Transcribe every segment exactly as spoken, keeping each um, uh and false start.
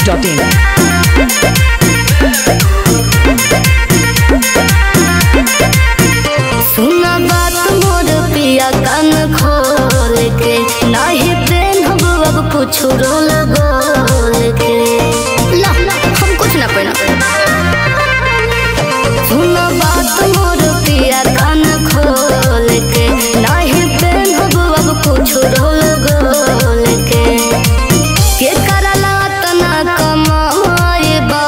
Dot in. सुना बात मोर पिया कान खोल के, नाही पेनहब अब कुछ रोल गोल के। ला हम कुछ ना पहना। सुना बात मोर पिया कान खोल के, नाही पेनहब अब कुछ रोल गोल के। के करला तना कमाएबा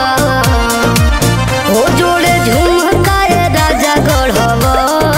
हो जोड़े झुमकाए राजा गढ़वा।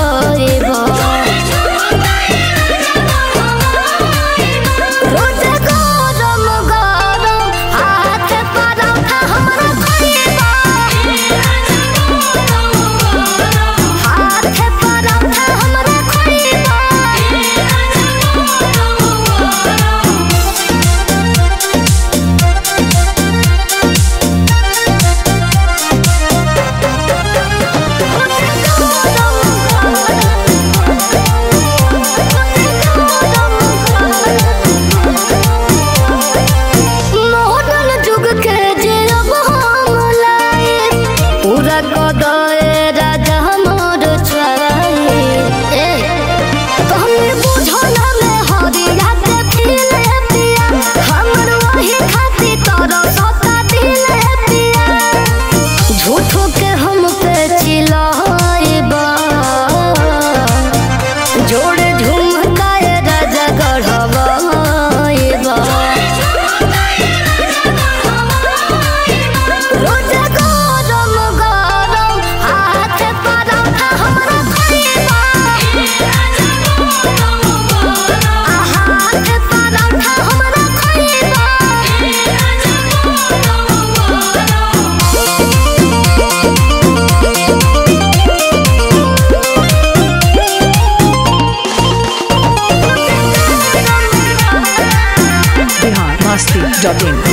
Dot in.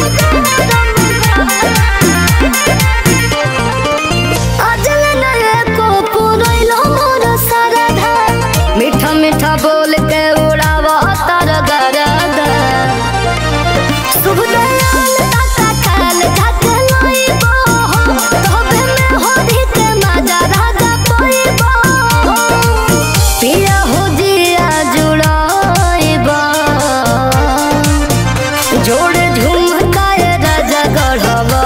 मीठा मीठा बोल के उड़ावा तार गरदा। शुभ दयाल ताता खाल जाके लइबो, तबे में होधी के मजा राजा पइबो। पिया हो जिया जुड़ाइबा, जोड़े झुमकाए राजा गढ़वा।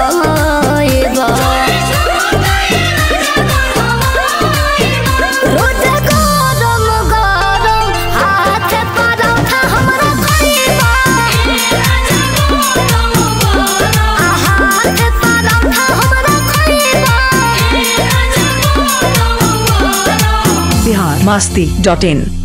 बिहार मस्ती डॉट इन।